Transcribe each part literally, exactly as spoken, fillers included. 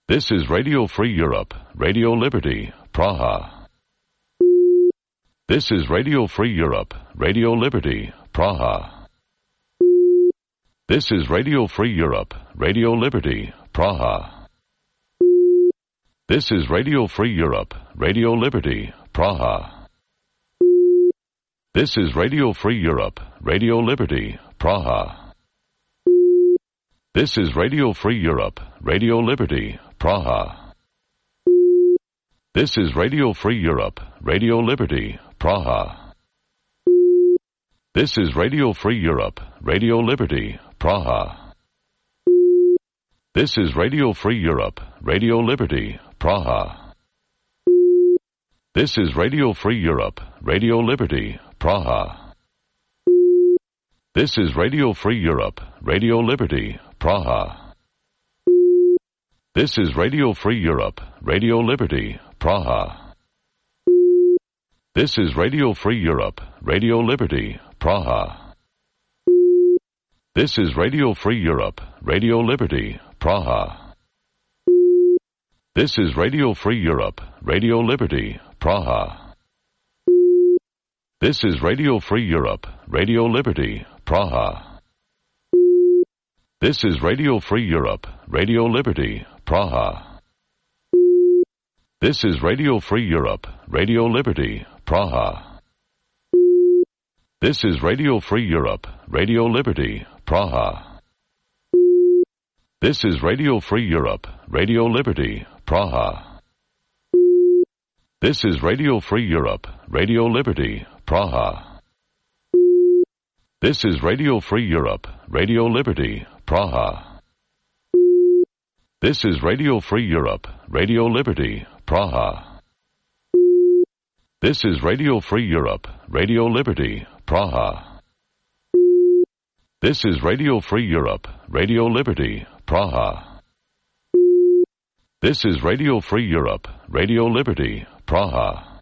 This is Radio Free Europe, Radio Liberty, Praha. This is Radio Free Europe, Radio Liberty, Praha. This is Radio Free Europe, Radio Liberty, Praha. This is Radio Free Europe, Radio Liberty, Praha. This is Radio Free Europe, Radio Liberty, Praha. This is Radio Free Europe, Radio Liberty, Praha. This is Radio Free Europe, Radio Liberty, Praha. This is Radio Free Europe, Radio Liberty, Praha. This is Radio Free Europe, Radio Liberty, Praha. This is Radio Free Europe, Radio Liberty, Praha. This is Radio Free Europe, Radio Liberty, Praha. This is Radio Free Europe, Radio Liberty, Praha. This is Radio Free Europe, Radio Liberty, Praha. This is Radio Free Europe, Radio Liberty, Praha. This is Radio Free Europe, Radio Liberty, Praha. This is Radio Free Europe, Radio Liberty, Praha. This is Radio Free Europe, Radio Liberty, Praha. This is Radio Free Europe, Radio Liberty, Praha. This is Radio Free Europe, Radio Liberty, Praha. This is Radio Free Europe, Radio Liberty, Praha. This is Radio Free Europe, Radio Liberty, Praha. This is Radio Free Europe, Radio Liberty, Praha. This is Radio Free Europe, Radio Liberty, Praha. This is Radio Free Europe, Radio Liberty, Praha. This is Radio Free Europe, Radio Liberty, Praha. This is Radio Free Europe, Radio Liberty, Praha.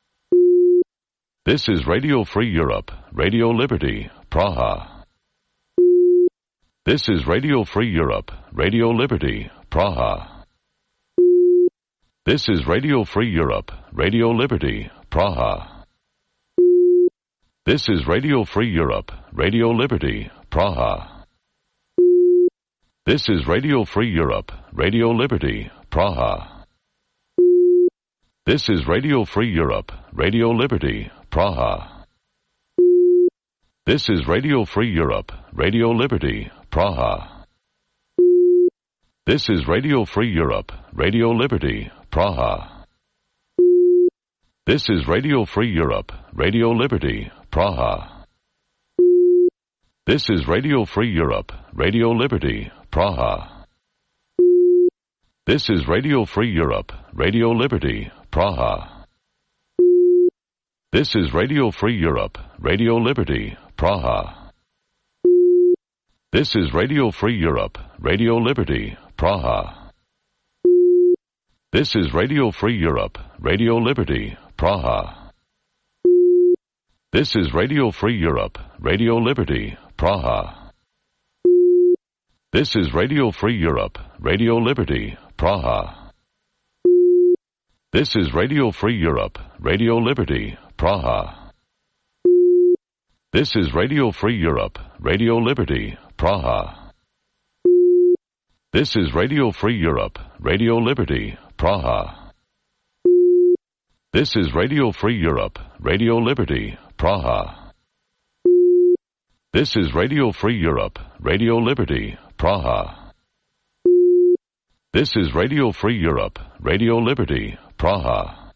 This is Radio Free Europe, Radio Liberty, Praha. This is Radio Free Europe, Radio Liberty, Praha. This is Radio Free Europe, Radio Liberty, Praha. This is Radio Free Europe, Radio Liberty, Praha. This is Radio Free Europe, Radio Liberty, Praha. This is Radio Free Europe, Radio Liberty, Praha. This is Radio Free Europe, Radio Liberty, Praha. This is Radio Free Europe, Radio Liberty, Praha. This is Radio Free Europe, Radio Liberty, Praha. This is Radio Free Europe, Radio Liberty, Praha. This is Radio Free Europe, Radio Liberty, Praha. This is Radio Free Europe, Radio Liberty, Praha. This is Radio Free Europe, Radio Liberty, Praha. This is Radio Free Europe, Radio Liberty, Praha. This is Radio Free Europe, Radio Liberty, Praha. This is Radio Free Europe, Radio Liberty, Praha. This is Radio Free Europe, Radio Liberty, Praha. This is Radio Free Europe, Radio Liberty, Praha. This is Radio Free Europe, Radio Liberty, Praha. This is Radio Free Europe, Radio Liberty, Praha. This is Radio Free Europe, Radio Liberty, Praha. This is Radio Free Europe, Radio Liberty, Praha.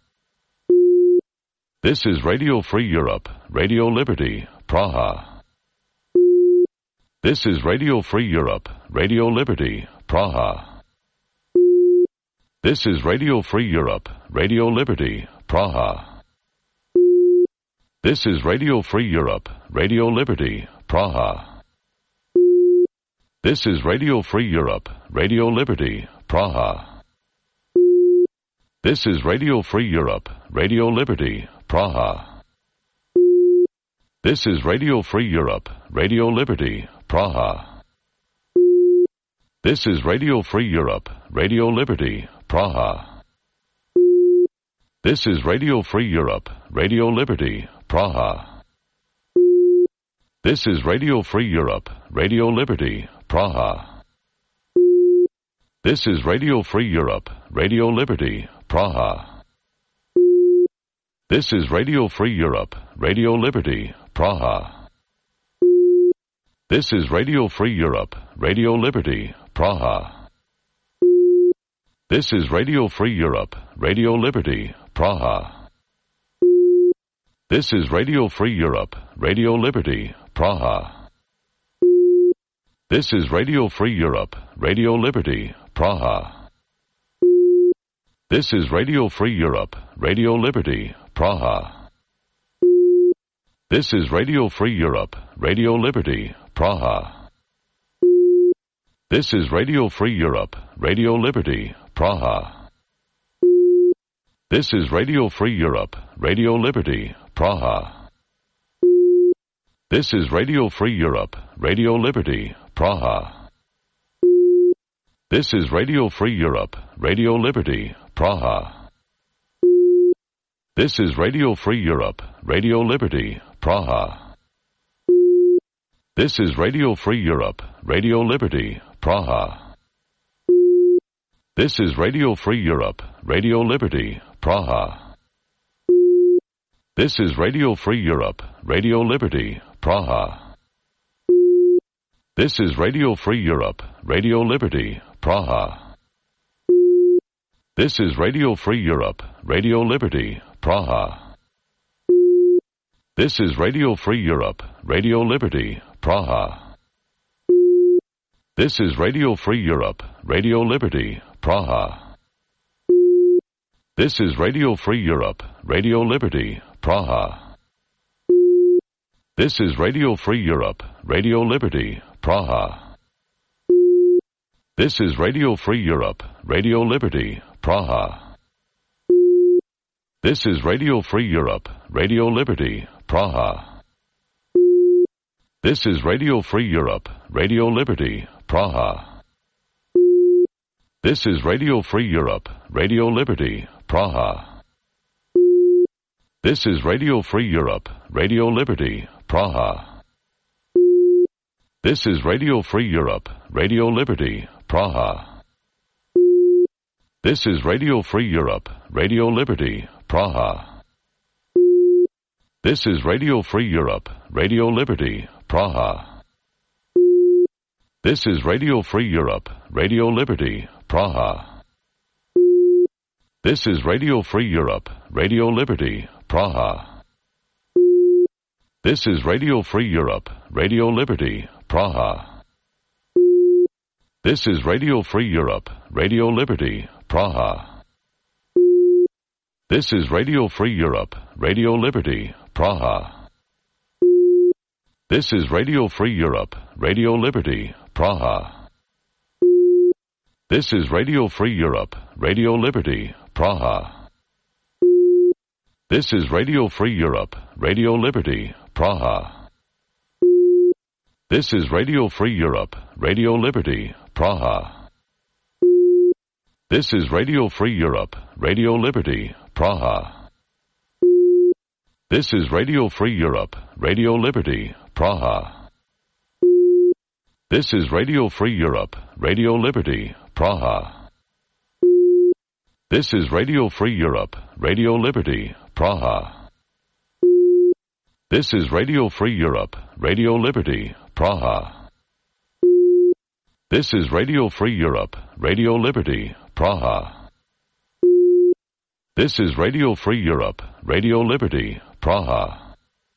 This is Radio Free Europe, Radio Liberty, Praha. This is Radio Free Europe, Radio Liberty, Praha. This is Radio Free Europe, Radio Liberty, Praha. This is Radio Free Europe, Radio Liberty, Praha. This is Radio Free Europe, Radio Liberty, Praha. This is Radio Free Europe, Radio Liberty, Praha. This is Radio Free Europe, Radio Liberty, Praha. This is Radio Free Europe, Radio Liberty, Praha. This is Radio Free Europe, Radio Liberty, Praha. This is Radio Free Europe, Radio Liberty, Praha. This is Radio Free Europe, Radio Liberty, Praha. This is Radio Free Europe, Radio Liberty, Praha. This is Radio Free Europe, Radio Liberty, Praha. This is Radio Free Europe, Radio Liberty, Praha. This is Radio Free Europe, Radio Liberty, Praha. This is Radio Free Europe, Radio Liberty, Praha. This is Radio Free Europe, Radio Liberty, Praha. This is Radio Free Europe, Radio Liberty, Praha. This is Radio Free Europe, Radio Liberty, Praha. This is Radio Free Europe, Radio Liberty, Praha. This is Radio Free Europe, Radio Liberty, Praha. This is Radio Free Europe, Radio Liberty, Praha. This is Radio Free Europe, Radio Liberty, Praha. This is Radio Free Europe, Radio Liberty, Praha. This is Radio Free Europe, Radio Liberty, Praha. This is Radio Free Europe, Radio Liberty, Praha. This is Radio Free Europe, Radio Liberty, Praha. This is Radio Free Europe, Radio Liberty, Praha. This is Radio Free Europe, Radio Liberty, Praha. This is Radio Free Europe, Radio Liberty, Praha. This is Radio Free Europe, Radio Liberty, Praha. This is Radio Free Europe, Radio Liberty, Praha. This is Radio Free Europe, Radio Liberty, Praha. This is Radio Free Europe, Radio Liberty, Praha. This is Radio Free Europe, Radio Liberty, Praha. This is Radio Free Europe, Radio Liberty, Praha. This is Radio Free Europe, Radio Liberty, Praha. This is Radio Free Europe, Radio Liberty, Praha. This is Radio Free Europe, Radio Liberty, Praha. This is Radio Free Europe, Radio Liberty, Praha. This is Radio Free Europe, Radio Liberty, Praha. This is Radio Free Europe, Radio Liberty, Praha. This is Radio Free Europe, Radio Liberty, Praha. This is Radio Free Europe, Radio Liberty, Praha. This is Radio Free Europe, Radio Liberty, Praha. This is Radio Free Europe, Radio Liberty, Praha. This is Radio Free Europe, Radio Liberty, Praha. This is Radio Free Europe, Radio Liberty, Praha. This is Radio Free Europe, Radio Liberty, Praha. This is Radio Free Europe, Radio Liberty, Praha. This is Radio Free Europe, Radio Liberty, Praha. This is Radio Free Europe, Radio Liberty, Praha. This is Radio Free Europe, Radio Liberty, Praha. This is Radio Free Europe, Radio Liberty, Praha. This is Radio Free Europe, Radio Liberty, Praha. This is Radio Free Europe, Radio Liberty, Praha.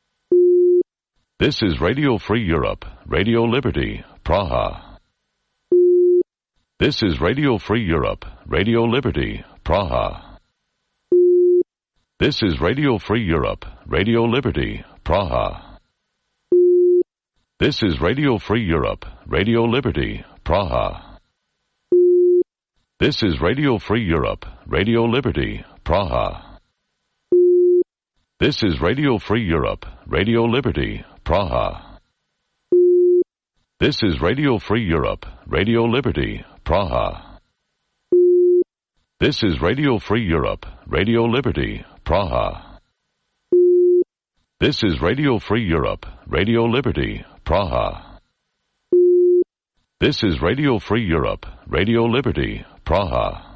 This is Radio Free Europe, Radio Liberty, Praha. This is Radio Free Europe, Radio Liberty, Praha. This is Radio Free Europe, Radio Liberty, Praha. This is Radio Free Europe, Radio Liberty, Praha. This is Radio Free Europe, Radio Liberty, Praha. This is Radio Free Europe, Radio Liberty, Praha. This is Radio Free Europe, Radio Liberty, Praha. This is Radio Free Europe, Radio Liberty, Praha. This is Radio Free Europe, Radio Liberty, Praha. This is Radio Free Europe, Radio Liberty, Praha.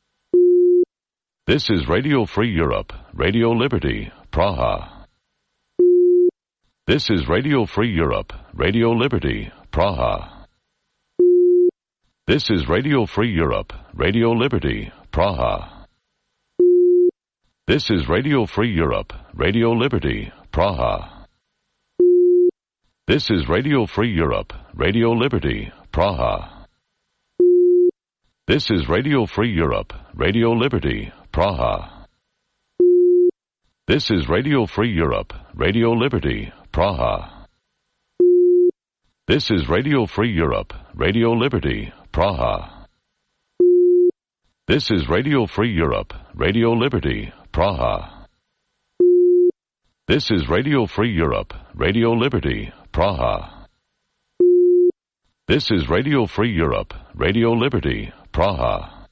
This is Radio Free Europe, Radio Liberty, Praha. This is Radio Free Europe, Radio Liberty, Praha. This is Radio Free Europe, Radio Liberty, Praha. This is Radio Free Europe, Radio Liberty, Praha. This is Radio Free Europe, Radio Liberty, Praha. This is Radio Free Europe, Radio Liberty, Praha. This is Radio Free Europe, Radio Liberty, Praha. This is Radio Free Europe, Radio Liberty, Praha. This is Radio Free Europe, Radio Liberty, Praha. This is Radio Free Europe, Radio Liberty, Praha. This is Radio Free Europe, Radio Liberty, Praha.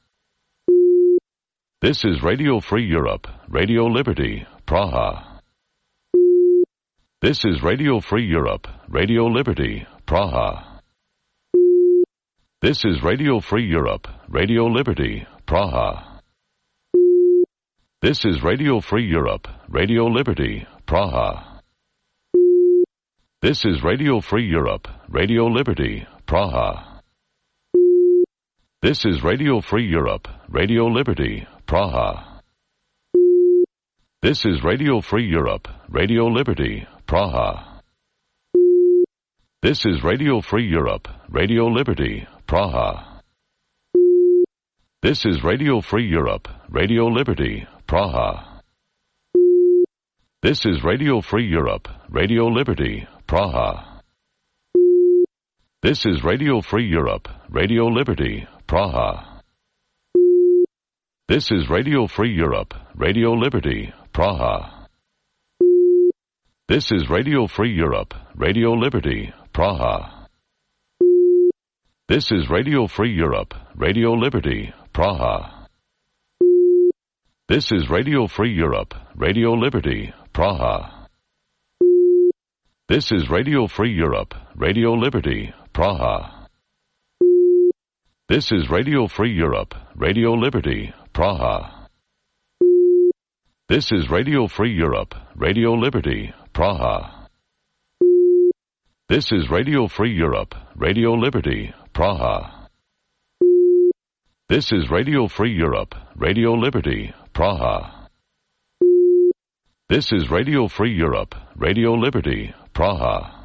This is Radio Free Europe, Radio Liberty, Praha. This is Radio Free Europe, Radio Liberty, Praha. This is Radio Free Europe, Radio Liberty, Praha. This is Radio Free Europe, Radio Liberty, Praha. This is Radio Free Europe, Radio Liberty, Praha. This is Radio Free Europe, Radio Liberty, Praha. This is Radio Free Europe, Radio Liberty, Praha. This is Radio Free Europe, Radio Liberty, Praha. This is Radio Free Europe, Radio Liberty, Praha. This is Radio Free Europe, Radio Liberty, Praha. This is Radio Free Europe, Radio Liberty, Praha. This is Radio Free Europe, Radio Liberty, Praha. This is Radio Free Europe, Radio Liberty, Praha. This is Radio Free Europe, Radio Liberty, Praha. This is Radio Free Europe, Radio Liberty, Praha. This is Radio Free Europe, Radio Liberty, Praha. This is Radio Free Europe, Radio Liberty, Praha. This is Radio Free Europe, Radio Liberty, Praha. This is Radio Free Europe, Radio Liberty, Praha. This is Radio Free Europe, Radio Liberty, Praha. This is Radio Free Europe, Radio Liberty, Praha.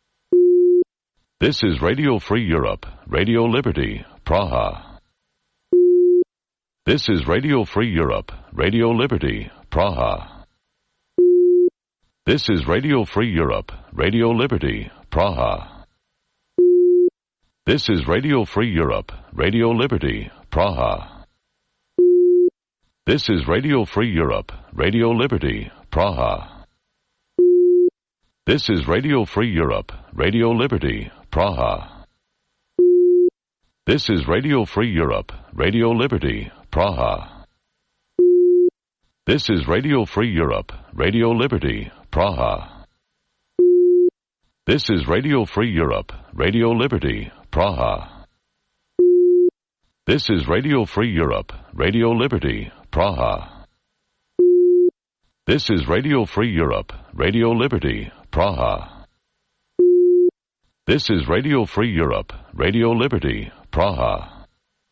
This is Radio Free Europe, Radio Liberty, Praha. This is Radio Free Europe, Radio Liberty, Praha. This is Radio Free Europe, Radio Liberty, Praha. This is Radio Free Europe, Radio Liberty, Praha. This is Radio Free Europe, Radio Liberty, Praha. This is Radio Free Europe, Radio Liberty, Praha. This is Radio Free Europe, Radio Liberty, Praha. This is Radio Free Europe, Radio Liberty, Praha. This is Radio Free Europe, Radio Liberty, Praha. This is Radio Free Europe, Radio Liberty, Praha. This is Radio Free Europe, Radio Liberty, Praha. This is Radio Free Europe, Radio Liberty, Praha.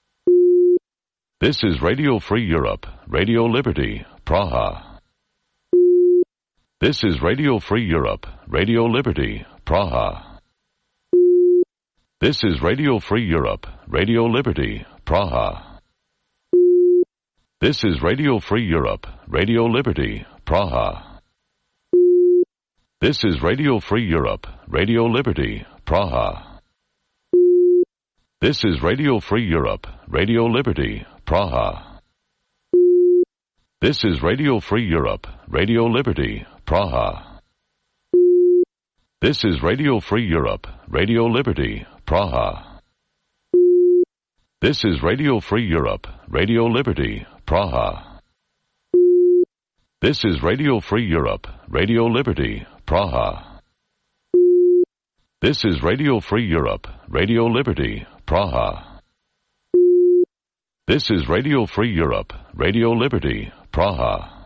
This is Radio Free Europe, Radio Liberty, Praha. This is Radio Free Europe, Radio Liberty, Praha. This is Radio Free Europe, Radio Liberty, Praha. This is Radio Free Europe, Radio Liberty, Praha. This is Radio Free Europe, Radio Liberty, Praha. This is Radio Free Europe, Radio Liberty, Praha. This is Radio Free Europe, Radio Liberty, Praha. This is Radio Free Europe, Radio Liberty, Praha. This is Radio Free Europe, Radio Liberty, Praha. This is Radio Free Europe, Radio Liberty, Praha. This is Radio Free Europe, Radio Liberty, Praha. This is Radio Free Europe, Radio Liberty, Praha.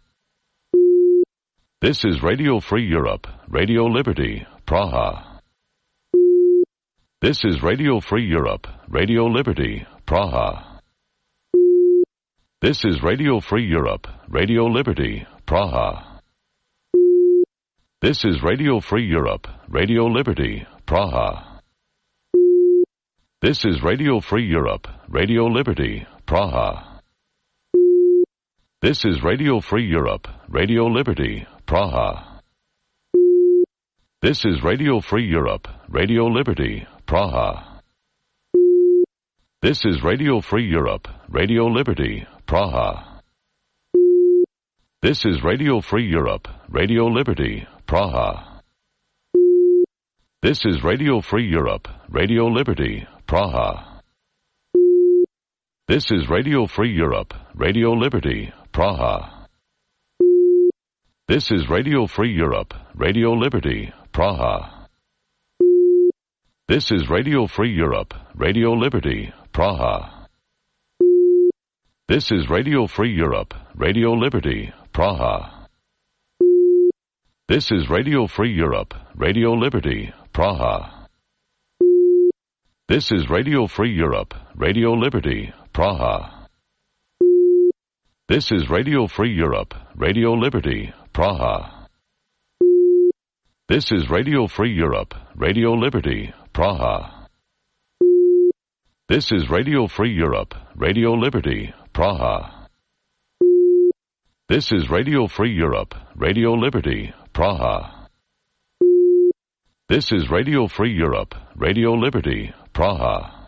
This is Radio Free Europe, Radio Liberty, Praha. This is Radio Free Europe, Radio Liberty, Praha. This is Radio Free Europe, Radio Liberty, Praha. This is Radio Free Europe, Radio Liberty, Praha. This is Radio Free Europe, Radio Liberty, Praha. This is Radio Free Europe, Radio Liberty, Praha. This is Radio Free Europe, Radio Liberty, Praha. This is Radio Free Europe, Radio Liberty, Praha. This is Radio Free Europe, Radio Liberty, Praha. This is Radio Free Europe, Radio Liberty, Praha. This is Radio Free Europe, Radio Liberty, Praha. This is Radio Free Europe, Radio Liberty, Praha. This is Radio Free Europe, Radio Liberty, Praha. This is Radio Free Europe, Radio Liberty, Praha. This is Radio Free Europe, Radio Liberty, Praha. This is Radio Free Europe, Radio Liberty, Praha. This is Radio Free Europe, Radio Liberty, Praha. This is Radio Free Europe, Radio Liberty, Praha. This is Radio Free Europe, Radio Liberty, Praha. This is Radio Free Europe, Radio Liberty, Praha. This is Radio Free Europe, Radio Liberty, Praha.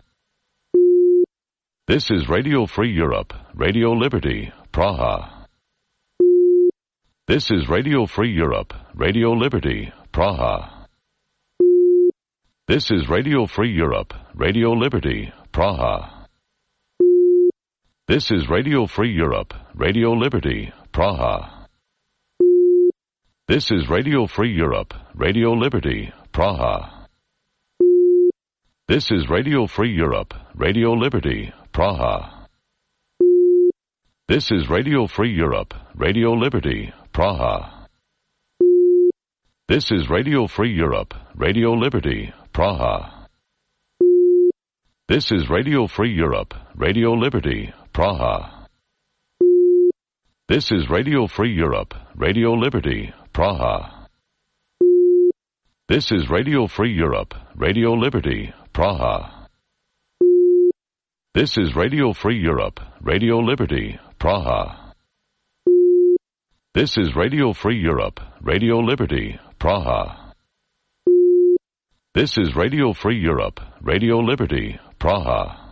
This is Radio Free Europe, Radio Liberty, Praha. This is Radio Free Europe, Radio Liberty, Praha. This is Radio Free Europe, Radio Liberty, Praha. This is Radio Free Europe, Radio Liberty, Praha. This is Radio Free Europe, Radio Liberty, Praha. This is Radio Free Europe, Radio Liberty, Praha. This is Radio Free Europe, Radio Liberty, Praha. This is Radio Free Europe, Radio Liberty, Praha. This is Radio Free Europe, Radio Liberty, Praha. This is Radio Free Europe, Radio Liberty, Praha. This is Radio Free Europe, Radio Liberty, Praha. This is Radio Free Europe, Radio Liberty, Praha. This is Radio Free Europe, Radio Liberty, Praha. This is Radio Free Europe, Radio Liberty, Praha.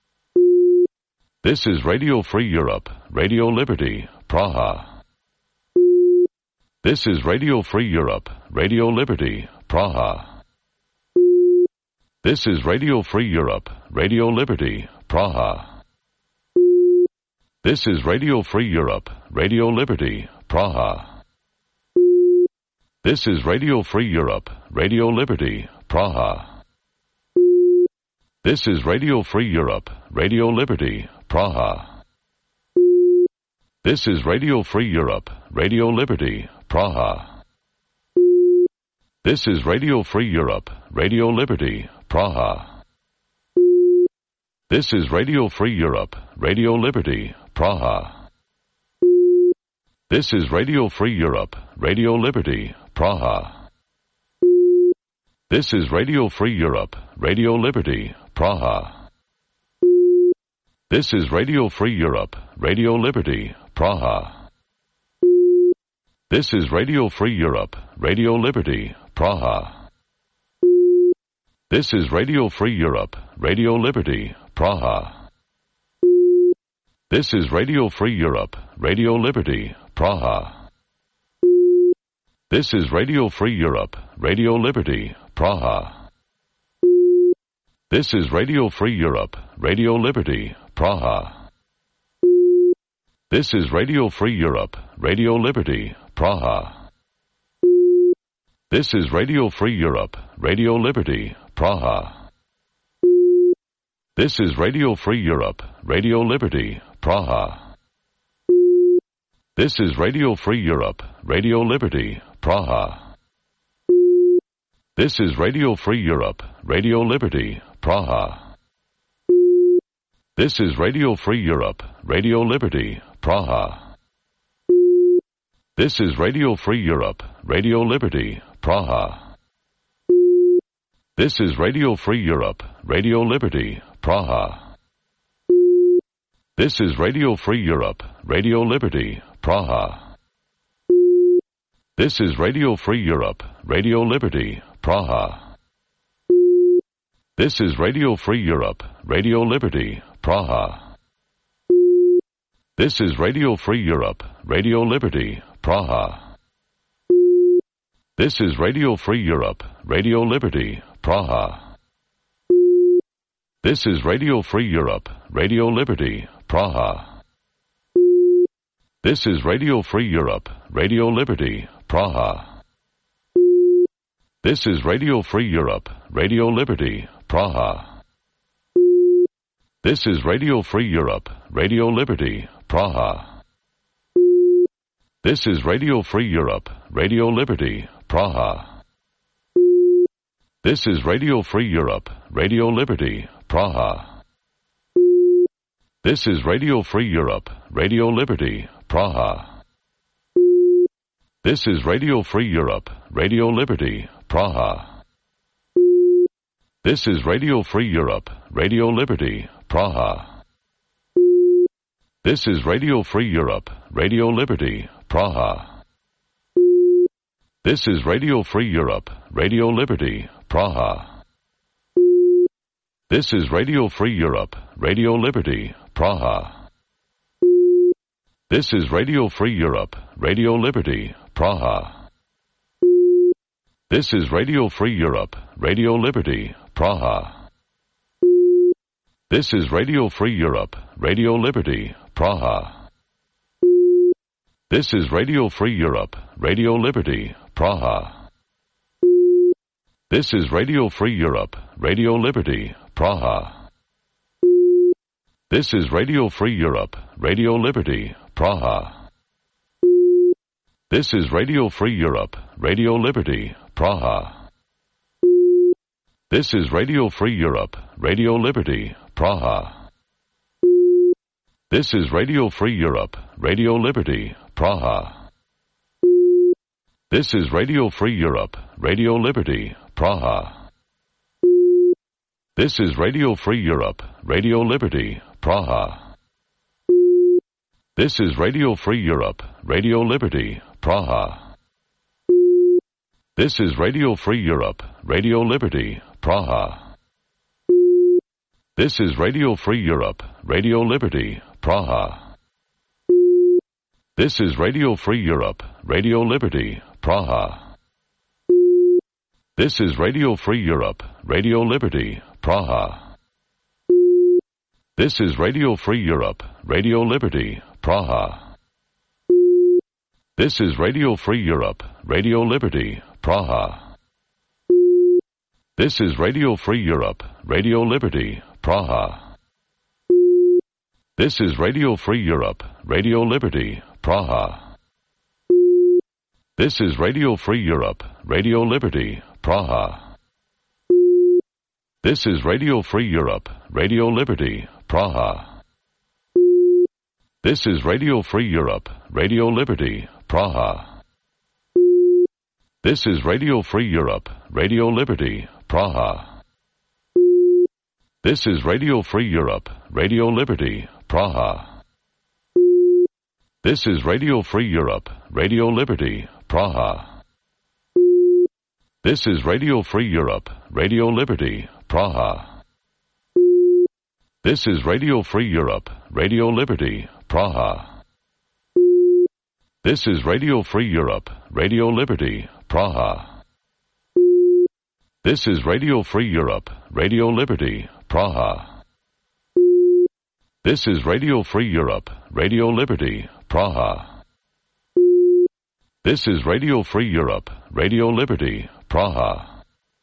This is Radio Free Europe, Radio Liberty, Praha. This is Radio Free Europe, Radio Liberty, Praha. This is Radio Free Europe, Radio Liberty, Praha. This is Radio Free Europe, Radio Liberty, Praha. This is Radio Free Europe, Radio Liberty, Praha. This is Radio Free Europe, Radio Liberty, Praha. This is Radio Free Europe, Radio Liberty, Praha. This is Radio Free Europe, Radio Liberty, Praha. This is Radio Free Europe, Radio Liberty, Praha. This is Radio Free Europe, Radio Liberty, Praha. This is Radio Free Europe, Radio Liberty, Praha. This is Radio Free Europe, Radio Liberty, Praha. This is Radio Free Europe, Radio Liberty, Praha. This is Radio Free Europe, Radio Liberty, Praha. This is Radio Free Europe, Radio Liberty, Praha. This is Radio Free Europe, Radio Liberty, Praha. This is Radio Free Europe, Radio Liberty, Praha. This is Radio Free Europe, Radio Liberty, Praha. This is Radio Free Europe, Radio Liberty, Praha. This is Radio Free Europe, Radio Liberty, Praha. This is Radio Free Europe, Radio Liberty, Praha. This is Radio Free Europe, Radio Liberty, Praha. This is Radio Free Europe, Radio Liberty, Praha. This is Radio Free Europe, Radio Liberty, Praha. This is Radio Free Europe, Radio Liberty, Praha. This is Radio Free Europe, Radio Liberty, Praha. This is Radio Free Europe, Radio Liberty, Praha. This is Radio Free Europe, Radio Liberty, Praha. This is Radio Free Europe, Radio Liberty, Praha. This is Radio Free Europe, Radio Liberty, Praha. This is Radio Free Europe, Radio Liberty, Praha. This is Radio Free Europe, Radio Liberty, Praha. This is Radio Free Europe, Radio Liberty, Praha. This is Radio Free Europe, Radio Liberty, Praha. This is Radio Free Europe, Radio Liberty, Praha. This is Radio Free Europe, Radio Liberty, Praha. This is Radio Free Europe, Radio Liberty, Praha. This is Radio Free Europe, Radio Liberty, Praha. This is Radio Free Europe, Radio Liberty, Praha. This is Radio Free Europe, Radio Liberty, Praha. This is Radio Free Europe, Radio Liberty, Praha. This is Radio Free Europe, Radio Liberty, Praha. This is Radio Free Europe, Radio Liberty, Praha. This is Radio Free Europe, Radio Liberty, Praha. This is Radio Free Europe, Radio Liberty, Praha. This is Radio Free Europe, Radio Liberty, Praha. This is Radio Free Europe, Radio Liberty, Praha. This is Radio Free Europe, Radio Liberty, Praha. This is Radio Free Europe, Radio Liberty, Praha. This is Radio Free Europe, Radio Liberty, Praha. This is Radio Free Europe, Radio Liberty, Praha. This is Radio Free Europe, Radio Liberty, Praha. This is Radio Free Europe, Radio Liberty, Praha. This is Radio Free Europe, Radio Liberty, Praha. This is Radio Free Europe, Radio Liberty, Praha. This is Radio Free Europe, Radio Liberty, Praha. This is Radio Free Europe, Radio Liberty, Praha. This is Radio Free Europe, Radio Liberty, Praha. This is Radio Free Europe, Radio Liberty, Praha. This is Radio Free Europe, Radio Liberty, Praha. This is Radio Free Europe, Radio Liberty, Praha. This is Radio Free Europe, Radio Liberty, Praha. This is Radio Free Europe, Radio Liberty, Praha. This is Radio Free Europe, Radio Liberty, Praha. This is Radio Free Europe, Radio Liberty, Praha. This is Radio Free Europe, Radio Liberty, Praha. This is Radio Free Europe, Radio Liberty, Praha. This is Radio Free Europe, Radio Liberty, Praha. This is Radio Free Europe, Radio Liberty, Praha. This is Radio Free Europe, Radio Liberty, Praha. This is Radio Free Europe, Radio Liberty, Praha. This is Radio Free Europe, Radio Liberty, Praha. This is Radio Free Europe, Radio Liberty, Praha. This is Radio Free Europe, Radio Liberty, Praha.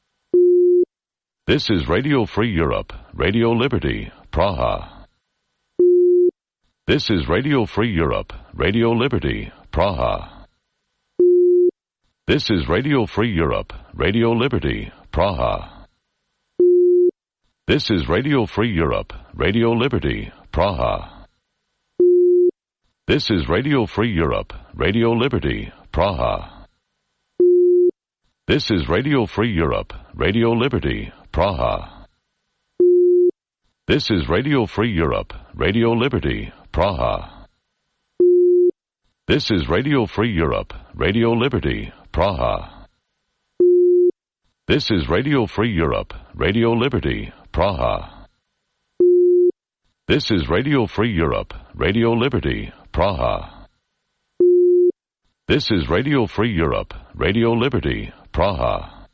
This is Radio Free Europe, Radio Liberty, Praha. This is Radio Free Europe, Radio Liberty, Praha. This is Radio Free Europe, Radio Liberty, Praha. This is Radio Free Europe, Radio Liberty, Praha. This is Radio Free Europe, Radio Liberty, Praha. This is Radio Free Europe, Radio Liberty, Praha. This is Radio Free Europe, Radio Liberty, Praha. This is Radio Free Europe, Radio Liberty, Praha. This is Radio Free Europe, Radio Liberty, Praha. This is Radio Free Europe, Radio Liberty, Praha. This is Radio Free Europe, Radio Liberty, Praha.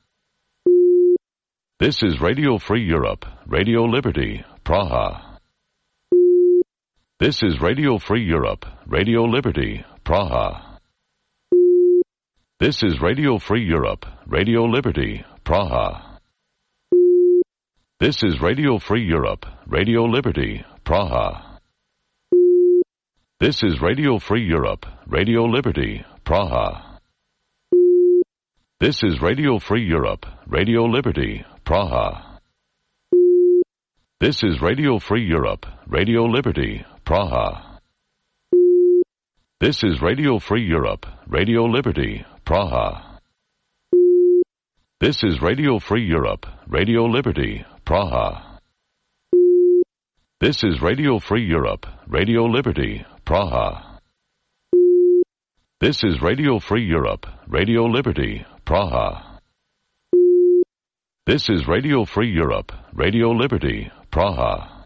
This is Radio Free Europe, Radio Liberty, Praha. This is Radio Free Europe, Radio Liberty, Praha. This is Radio Free Europe, Radio Liberty, Praha. This is Radio Free Europe, Radio Liberty, Praha. This is Radio Free Europe, Radio Liberty, Praha. This is Radio Free Europe, Radio Liberty, Praha. This is Radio Free Europe, Radio Liberty, Praha. This is Radio Free Europe, Radio Liberty, Praha. This is Radio Free Europe, Radio Liberty, Praha. This is Radio Free Europe, Radio Liberty, Praha. This is Radio Free Europe, Radio Liberty, Praha. This is Radio Free Europe, Radio Liberty, Praha.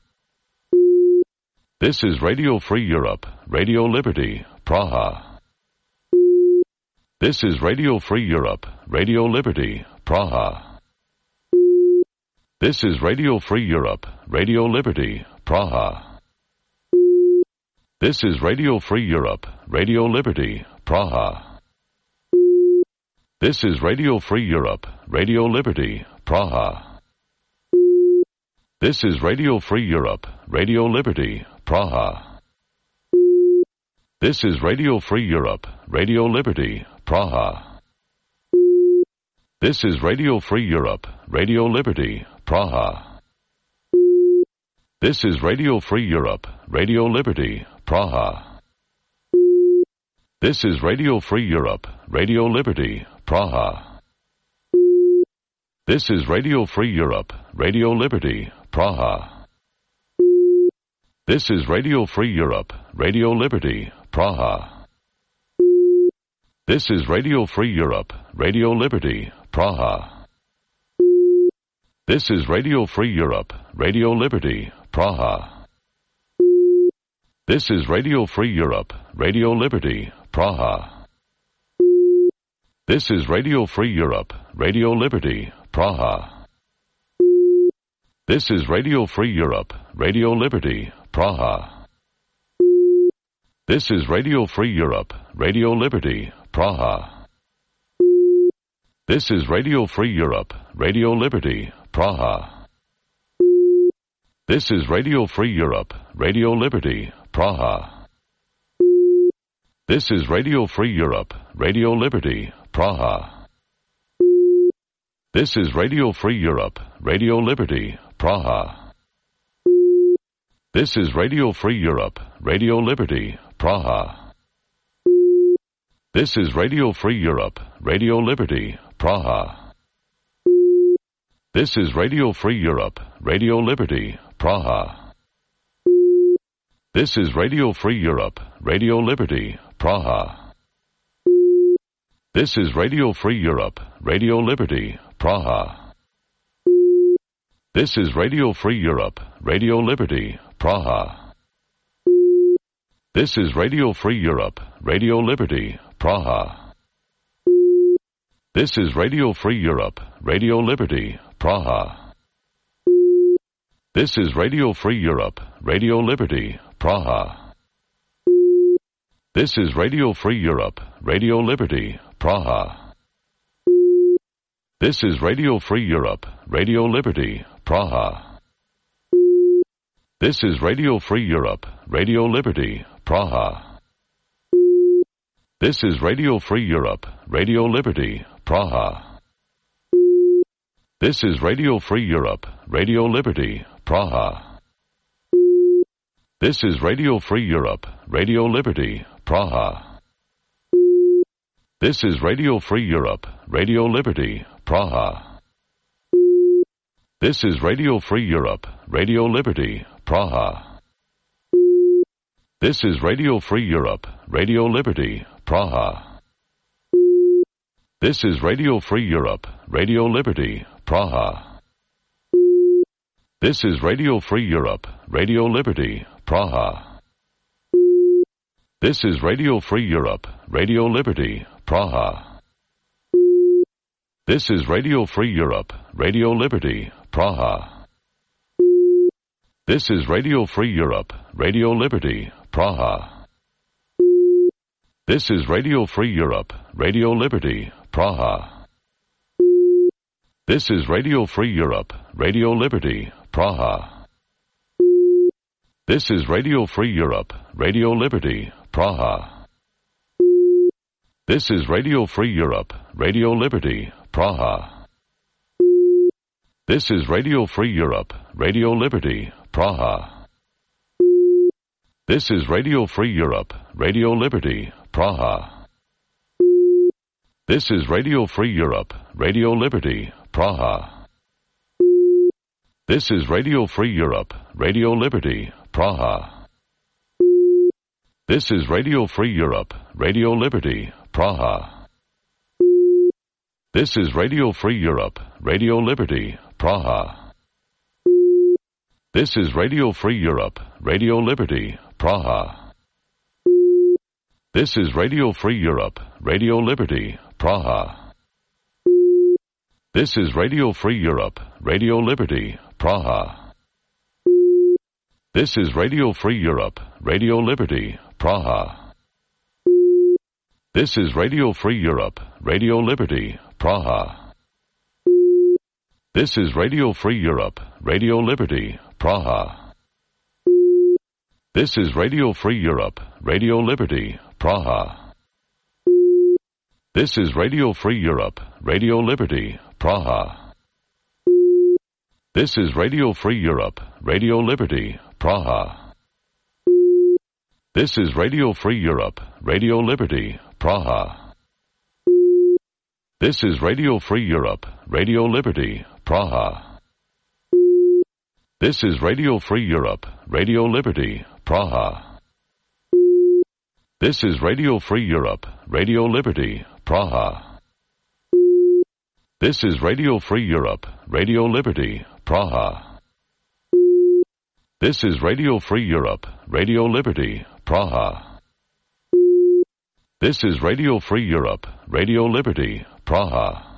This is Radio Free Europe, Radio Liberty, Praha. This is Radio Free Europe, Radio Liberty, Praha. This is Radio Free Europe, Radio Liberty, Praha. This is Radio Free Europe, Radio Liberty, Praha. This is Radio Free Europe, Radio Liberty, Praha. This is Radio Free Europe, Radio Liberty, Praha. This is Radio Free Europe, Radio Liberty, Praha. This is Radio Free Europe, Radio Liberty, Praha. This is Radio Free Europe, Radio Liberty, Praha. This is Radio Free Europe, Radio Liberty, Praha. This is Radio Free Europe, Radio Liberty, Praha. This is Radio Free Europe, Radio Liberty, Praha. This is Radio Free Europe, Radio Liberty, Praha. This is Radio Free Europe, Radio Liberty, Praha. This is Radio Free Europe, Radio Liberty, Praha. This is Radio Free Europe, Radio Liberty, Praha. This is Radio Free Europe, Radio Liberty, Praha. This is Radio Free Europe, Radio Liberty, Praha. This is Radio Free Europe, Radio Liberty, Praha. This is Radio Free Europe, Radio Liberty, Praha. This is Radio Free Europe, Radio Liberty, Praha. This is Radio Free Europe, Radio Liberty, Praha. This is Radio Free Europe, Radio Liberty, Praha. This is Radio Free Europe, Radio Liberty, Praha. This is Radio Free Europe, Radio Liberty, Praha. This is Radio Free Europe, Radio Liberty, Praha. This is Radio Free Europe, Radio Liberty, Praha. This is Radio Free Europe, Radio Liberty, Praha. This is Radio Free Europe, Radio Liberty, Praha. This is Radio Free Europe, Radio Liberty, Praha. This is Radio Free Europe, Radio Liberty, Praha. This is Radio Free Europe, Radio Liberty, Praha. This is Radio Free Europe, Radio Liberty, Praha. This is Radio Free Europe, Radio Liberty, Praha. This is Radio Free Europe, Radio Liberty, Praha. This is Radio Free Europe, Radio Liberty, Praha. This is Radio Free Europe, Radio Liberty, Praha. This is Radio Free Europe, Radio Liberty, Praha. This is Radio Free Europe, Radio Liberty, Praha. This is Radio Free Europe, Radio Liberty, Praha. This is Radio Free Europe, Radio Liberty, Praha. This is Radio Free Europe, Radio Liberty, Praha. This is Radio Free Europe, Radio Liberty, Praha. This is Radio Free Europe, Radio Liberty, Praha. This is Radio Free Europe, Radio Liberty, Praha. This is Radio Free Europe, Radio Liberty, Praha. This is Radio Free Europe, Radio Liberty, Praha. This is Radio Free Europe, Radio Liberty, Praha. This is Radio Free Europe, Radio Liberty, Praha. This is Radio Free Europe, Radio Liberty, Praha. This is Radio Free Europe, Radio Liberty, Praha. This is Radio Free Europe, Radio Liberty, Praha. This is Radio Free Europe, Radio Liberty, Praha. This is Radio Free Europe, Radio Liberty, Praha. This is Radio Free Europe, Radio Liberty, Praha. This is Radio Free Europe, Radio Liberty, Praha. This is Radio Free Europe, Radio Liberty, Praha. This is Radio Free Europe, Radio Liberty, Praha. This is Radio Free Europe, Radio Liberty, Praha. This is Radio Free Europe, Radio Liberty, Praha. This is Radio Free Europe, Radio Liberty, Praha. This is Radio Free Europe, Radio Liberty, Praha. This is Radio Free Europe, Radio Liberty, Praha. This is Radio Free Europe, Radio Liberty, Praha. This is Radio Free Europe, Radio Liberty, Praha. This is Radio Free Europe, Radio Liberty, Praha. This is Radio Free Europe, Radio Liberty, Praha. This is Radio Free Europe, Radio Liberty, Praha. This is Radio Free Europe, Radio Liberty, Praha. This is Radio Free Europe, Radio Liberty, Praha. This is Radio Free Europe, Radio Liberty, Praha.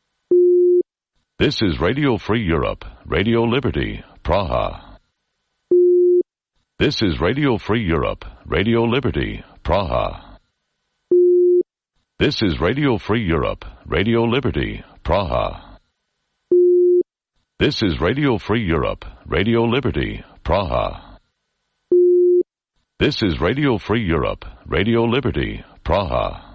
This is Radio Free Europe, Radio Liberty, Praha. This is Radio Free Europe, Radio Liberty, Praha. This is Radio Free Europe, Radio Liberty, Praha. This is Radio Free Europe, Radio Liberty, Praha. This is Radio Free Europe, Radio Liberty, Praha.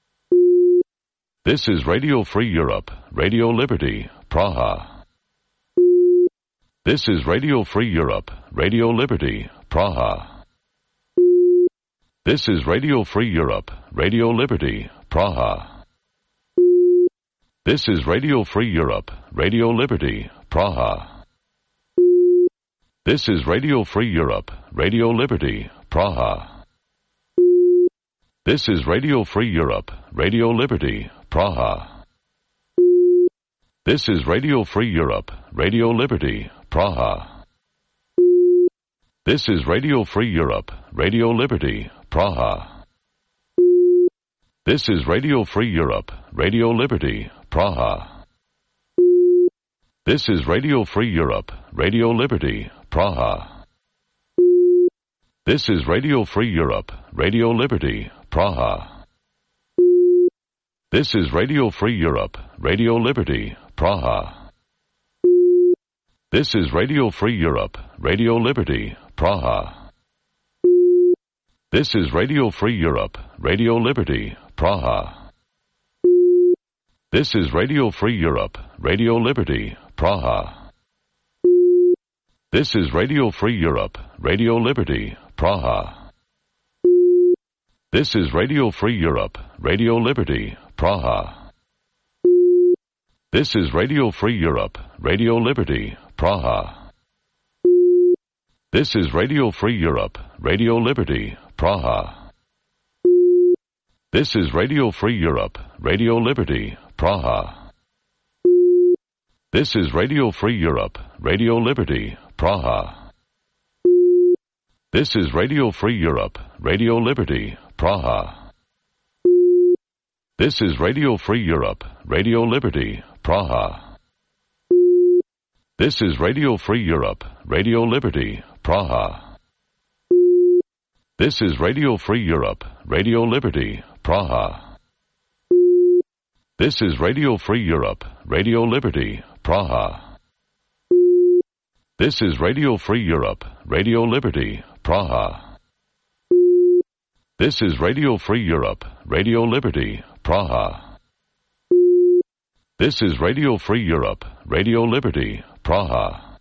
This is Radio Free Europe, Radio Liberty, Praha. This is Radio Free Europe, Radio Liberty, Praha. This is Radio Free Europe, Radio Liberty, Praha. This is Radio Free Europe, Radio Liberty, Praha. This is Radio Free Europe, Radio Liberty, Praha. This is Radio Free Europe, Radio Liberty, Praha. This is Radio Free Europe, Radio Liberty, Praha. This is Radio Free Europe, Radio Liberty, Praha. This is Radio Free Europe, Radio Liberty, Praha. This is Radio Free Europe, Radio Liberty, Praha. This is Radio Free Europe, Radio Liberty, Praha. This is Radio Free Europe, Radio Liberty, Praha. This is Radio Free Europe, Radio Liberty, Praha. This is Radio Free Europe, Radio Liberty, Praha. This is Radio Free Europe, Radio Liberty, Praha. This is Radio Free Europe, Radio Liberty, Praha. This is Radio Free Europe, Radio Liberty, Praha. This is Radio Free Europe, Radio Liberty, Praha. This is Radio Free Europe, Radio Liberty, Praha. This is Radio Free Europe, Radio Liberty, Praha. This is Radio Free Europe, Radio Liberty, Praha. This is Radio Free Europe, Radio Liberty, Praha. This is Radio Free Europe, Radio Liberty, Praha. This is Radio Free Europe, Radio Liberty, Praha. This is Radio Free Europe, Radio Liberty, Praha. This is Radio Free Europe, Radio Liberty, Praha. This is Radio Free Europe, Radio Liberty, Praha. This is Radio Free Europe, Radio Liberty, Praha. This is Radio Free Europe, Radio Liberty, Praha.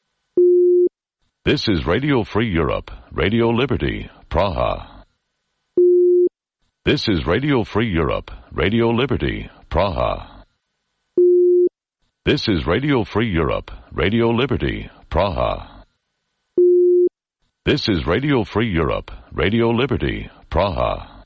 This is Radio Free Europe, Radio Liberty, Praha. This is Radio Free Europe, Radio Liberty, Praha. This is Radio Free Europe, Radio Liberty, Praha. This is Radio Free Europe, Radio Liberty, Praha.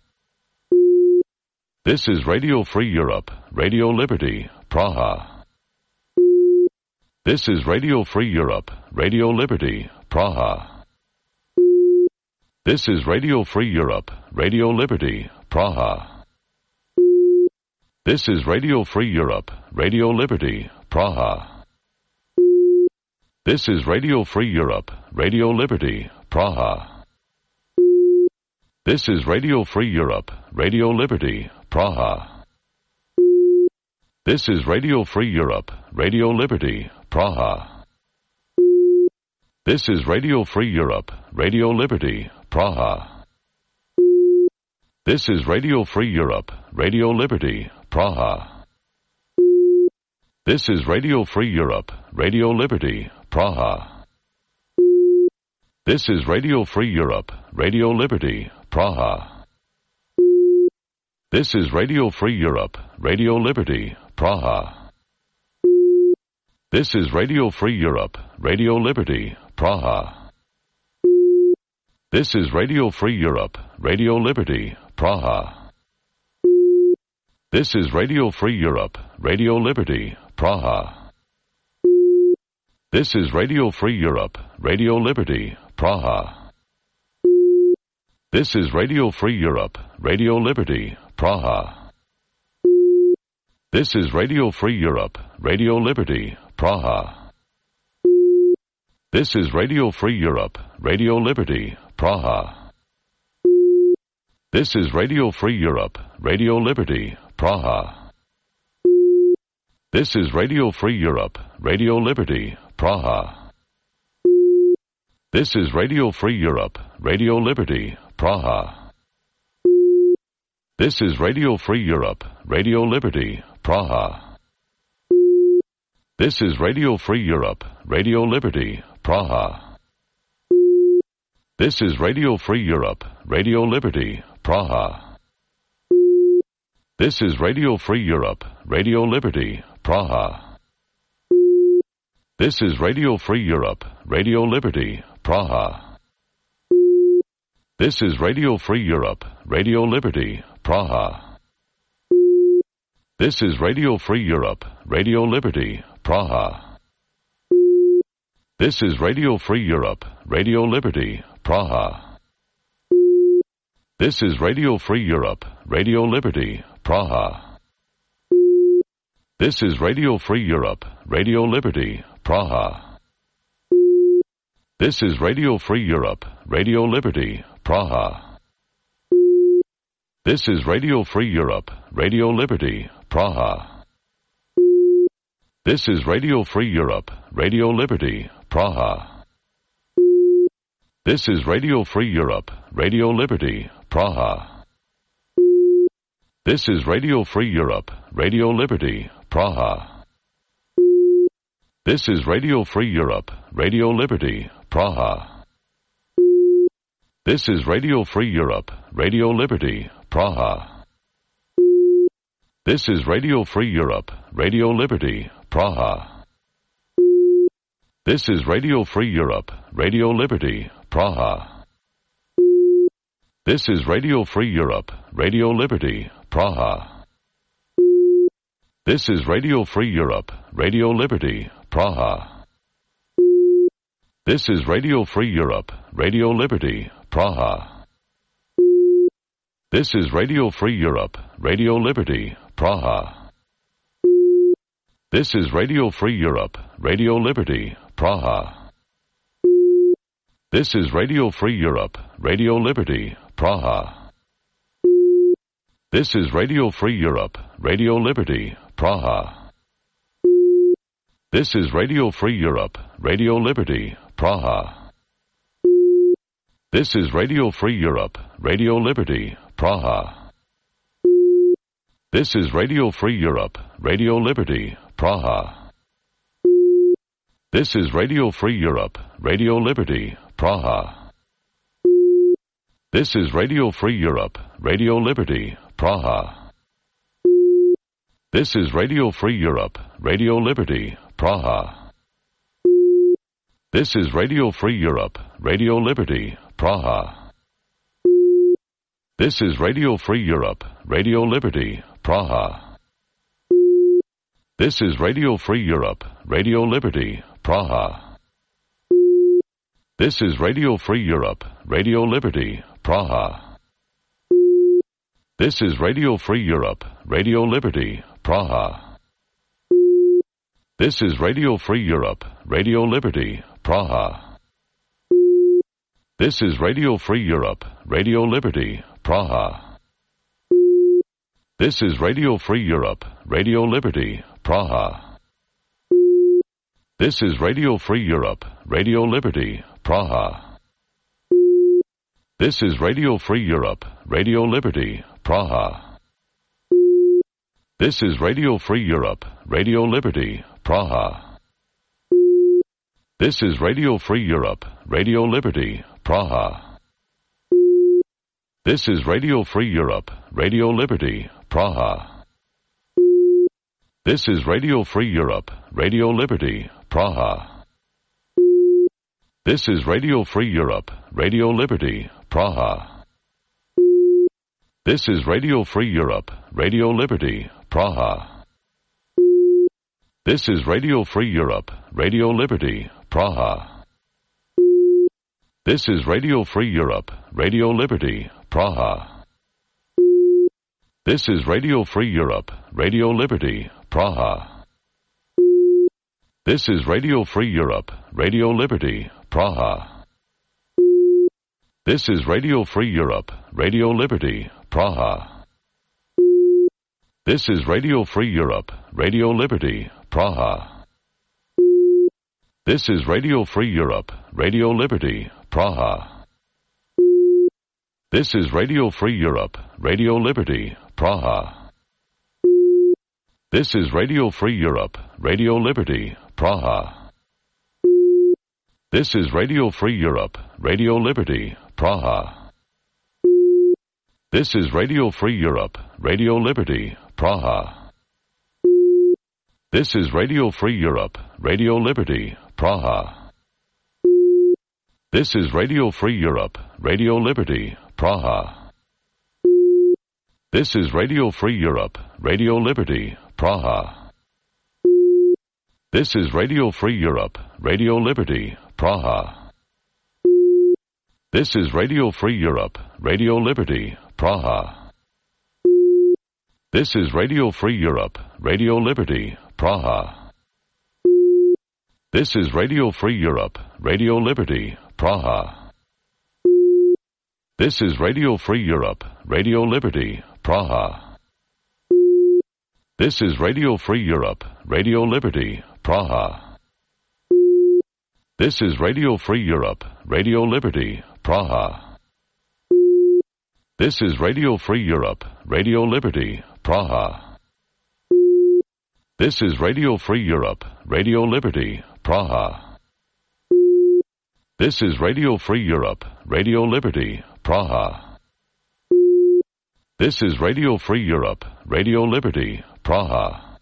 This is Radio Free Europe, Radio Liberty, Praha. This is Radio Free Europe, Radio Liberty, Praha. This is Radio Free Europe, Radio Liberty, Praha. This is Radio Free Europe, Radio Liberty, Praha. This is Radio Free Europe, Radio Liberty, Praha. This is Radio Free Europe, Radio Liberty, Praha. This is Radio Free Europe, Radio Liberty, Praha. This is Radio Free Europe, Radio Liberty, Praha. This is Radio Free Europe, Radio Liberty, Praha. This is Radio Free Europe, Radio Liberty, Praha. This is Radio Free Europe, Radio Liberty, Praha. This is Radio Free Europe, Radio Liberty, Praha. This is Radio Free Europe, Radio Liberty, Praha. This is Radio Free Europe, Radio Liberty, Praha. This is Radio Free Europe, Radio Liberty, Praha. This is Radio Free Europe, Radio Liberty, Praha. This is Radio Free Europe, Radio Liberty, Praha. This is Radio Free Europe, Radio Liberty, Praha. This is Radio Free Europe, Radio Liberty, Praha. This is Radio Free Europe, Radio Liberty, Praha. This is Radio Free Europe, Radio Liberty, Praha. This is Radio Free Europe, Radio Liberty, Praha. This is Radio Free Europe, Radio Liberty, Praha. This is Radio Free Europe, Radio Liberty, Praha. This is Radio Free Europe, Radio Liberty, Praha. This is Radio Free Europe, Radio Liberty, Praha. This is Radio Free Europe, Radio Liberty, Praha. This is Radio Free Europe, Radio Liberty, Praha. This is Radio Free Europe, Radio Liberty, Praha. This is Radio Free Europe, Radio Liberty, Praha. This is Radio Free Europe, Radio Liberty, Praha. This is Radio Free Europe, Radio Liberty, Praha. This is Radio Free Europe, Radio Liberty, Praha. This is Radio Free Europe, Radio Liberty, Praha. This is Radio Free Europe, Radio Liberty, Praha. This is Radio Free Europe, Radio Liberty, Praha. This is Radio Free Europe, Radio Liberty, Praha. This is Radio Free Europe, Radio Liberty, Praha. This is Radio Free Europe, Radio Liberty, Praha. This is Radio Free Europe, Radio Liberty, Praha. This is Radio Free Europe, Radio Liberty, Praha. This is Radio Free Europe, Radio Liberty, Praha. This is Radio Free Europe, Radio Liberty, Praha. This is Radio Free Europe, Radio Liberty, Praha. This is Radio Free Europe, Radio Liberty, Praha. This is Radio Free Europe, Radio Liberty, Praha. This is Radio Free Europe, Radio Liberty, Praha. This is Radio Free Europe, Radio Liberty, Praha. This is Radio Free Europe, Radio Liberty, Praha. This is Radio Free Europe, Radio Liberty, Praha. This is Radio Free Europe, Radio Liberty, Praha. This is Radio Free Europe, Radio Liberty, Praha. This is Radio Free Europe, Radio Liberty, Praha. This is Radio Free Europe, Radio Liberty, Praha. This is Radio Free Europe, Radio Liberty, Praha. This is Radio Free Europe, Radio Liberty, Praha. This is Radio Free Europe, Radio Liberty, Praha. This is Radio Free Europe, Radio Liberty, Praha. This is Radio Free Europe, Radio Liberty, Praha. This is Radio Free Europe, Radio Liberty, Praha. This is Radio Free Europe, Radio Liberty, Praha. This is Radio Free Europe, Radio Liberty, Praha. This is Radio Free Europe, Radio Liberty, Praha. This is Radio Free Europe, Radio Liberty, Praha. This is Radio Free Europe, Radio Liberty, Praha. This is Radio Free Europe, Radio Liberty, Praha. This is Radio Free Europe, Radio Liberty, Praha. This is Radio Free Europe, Radio Liberty, Praha. This is Radio Free Europe, Radio Liberty, Praha. This is Radio Free Europe, Radio Liberty, Praha. This is Radio Free Europe, Radio Liberty, Praha. This is Radio Free Europe, Radio Liberty, Praha. This is Radio Free Europe, Radio Liberty, Praha. This is Radio Free Europe, Radio Liberty, Praha. This is Radio Free Europe, Radio Liberty, Praha. This is Radio Free Europe, Radio Liberty, Praha. This is Radio Free Europe, Radio Liberty, Praha. This is Radio Free Europe, Radio Liberty, Praha. This is Radio Free Europe, Radio Liberty, Praha. This is Radio Free Europe, Radio Liberty, Praha. This is Radio Free Europe, Radio Liberty, Praha. This is Radio Free Europe, Radio Liberty, Praha. This is Radio Free Europe, Radio Liberty, Praha. This is Radio Free Europe, Radio Liberty, Praha. This is Radio Free Europe, Radio Liberty, Praha. This is Radio Free Europe, Radio Liberty, Praha. This is Radio Free Europe, Radio Liberty, Praha. This is Radio Free Europe, Radio Liberty, Praha. This is Radio Free Europe, Radio Liberty, Praha. This is Radio Free Europe, Radio Liberty, Praha. This is Radio Free Europe, Radio Liberty, Praha. This is Radio Free Europe, Radio Liberty, Praha. This is Radio Free Europe, Radio Liberty, Praha. This is Radio Free Europe, Radio Liberty, Praha. This is Radio Free Europe, Radio Liberty, Praha.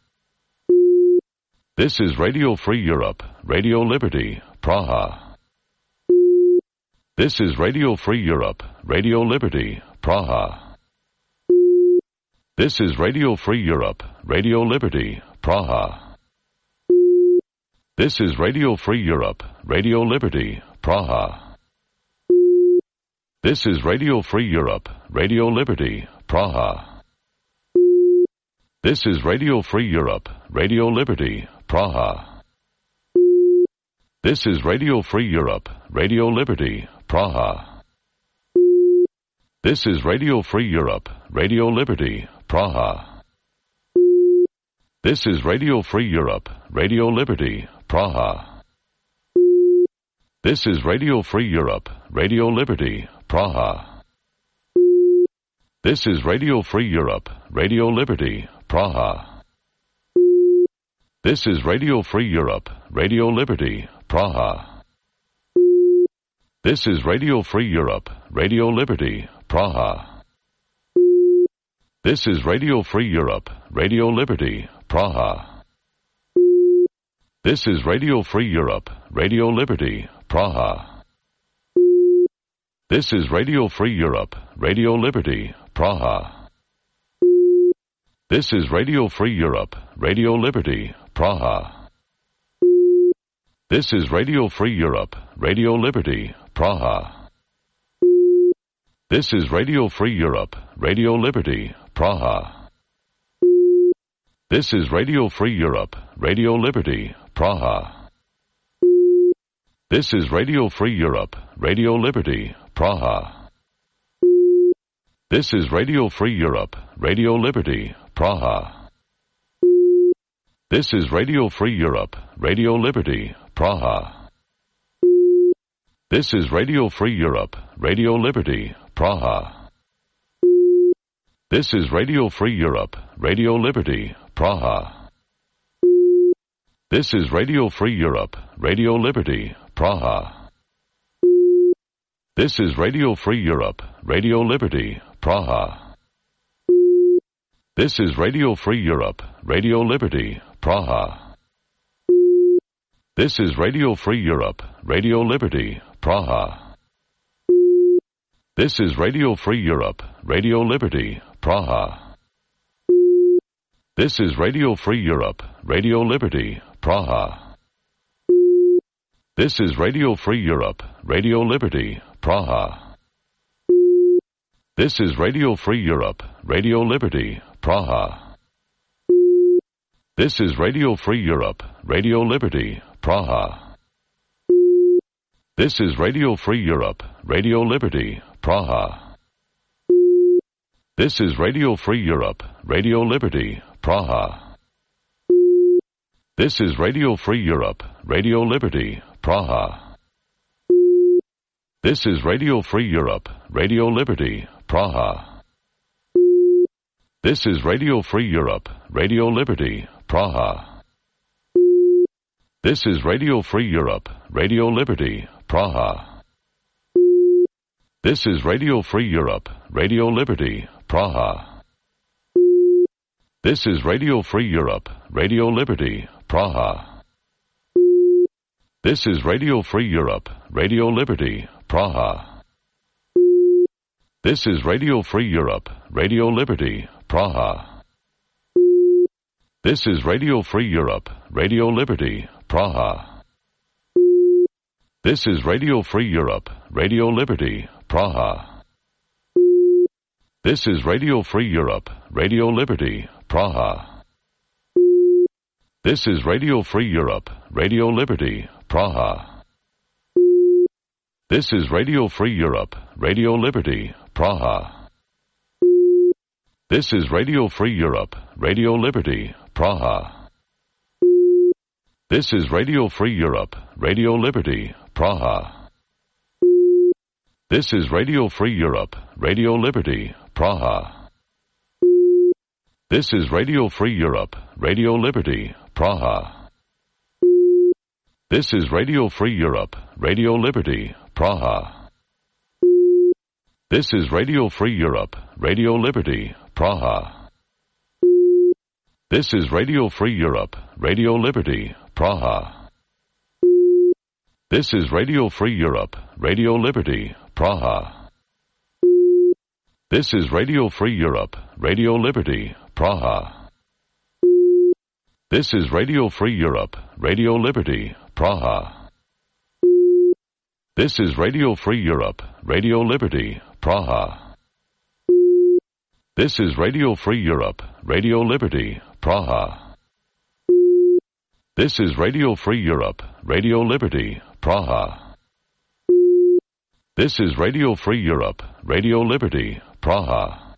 This is Radio Free Europe, Radio Liberty, Praha. This is Radio Free Europe, Radio Liberty, Praha. This is Radio Free Europe, Radio Liberty, Praha. This is Radio Free Europe, Radio Liberty, Praha. This is Radio Free Europe, Radio Liberty, Praha. This is Radio Free Europe, Radio Liberty, Praha. This is Radio Free Europe, Radio Liberty, Praha. This is Radio Free Europe, Radio Liberty, Praha. This is Radio Free Europe, Radio Liberty, Praha. This is Radio Free Europe, Radio Liberty, Praha. This is Radio Free Europe, Radio Liberty, Praha. This is Radio Free Europe, Radio Liberty, Praha. This is Radio Free Europe, Radio Liberty, Praha. This is Radio Free Europe, Radio Liberty, Praha. This is Radio Free Europe, Radio Liberty, Praha. This is Radio Free Europe, Radio Liberty, Praha. This is Radio Free Europe, Radio Liberty, Praha. This is Radio Free Europe, Radio Liberty, Praha. This is Radio Free Europe, Radio Liberty, Praha. This is Radio Free Europe, Radio Liberty, Praha. This is Radio Free Europe, Radio Liberty, Praha. This is Radio Free Europe, Radio Liberty, Praha. This is Radio Free Europe, Radio Liberty, Praha. This is Radio Free Europe, Radio Liberty, Praha. This is Radio Free Europe, Radio Liberty, Praha. This is Radio Free Europe, Radio Liberty, Praha. This is Radio Free Europe, Radio Liberty, Praha. This is Radio Free Europe, Radio Liberty, Praha. This is Radio Free Europe, Radio Liberty, Praha. This is Radio Free Europe, Radio Liberty, Praha. This is Radio Free Europe, Radio Liberty, Praha. This is Radio Free Europe, Radio Liberty, Praha. This is Radio Free Europe, Radio Liberty, Praha. This is Radio Free Europe, Radio Liberty, Praha. This is Radio Free Europe, Radio Liberty, Praha. This is Radio Free Europe, Radio Liberty, Praha. This is Radio Free Europe, Radio Liberty, Praha. This is Radio Free Europe, Radio Liberty, Praha. This is Radio Free Europe, Radio Liberty, Praha. This is Radio Free Europe, Radio Liberty, Praha. This is Radio Free Europe, Radio Liberty, Praha. This is Radio Free Europe, Radio Liberty, Praha. This is Radio Free Europe, Radio Liberty, Praha. This is Radio Free Europe, Radio Liberty, Praha. This is Radio Free Europe, Radio Liberty, Praha. This is Radio Free Europe, Radio Liberty, Praha. This is Radio Free Europe, Radio Liberty, Praha. This is Radio Free Europe, Radio Liberty, Praha. This is Radio Free Europe, Radio Liberty, Praha. This is Radio Free Europe, Radio Liberty, Praha. This is Radio Free Europe, Radio Liberty, Praha. This is Radio Free Europe, Radio Liberty, Praha. This is Radio Free Europe, Radio Liberty, Praha. This is Radio Free Europe, Radio Liberty, Praha. This is Radio Free Europe, Radio Liberty, Praha. This is Radio Free Europe, Radio Liberty, Praha. This is Radio Free Europe, Radio Liberty, Praha. This is Radio Free Europe, Radio Liberty, Praha. This is Radio Free Europe, Radio Liberty, Praha. This is Radio Free Europe, Radio Liberty, Praha. This is Radio Free Europe, Radio Liberty, Praha. This is Radio Free Europe, Radio Liberty, Praha. This is Radio Free Europe, Radio Liberty, Praha.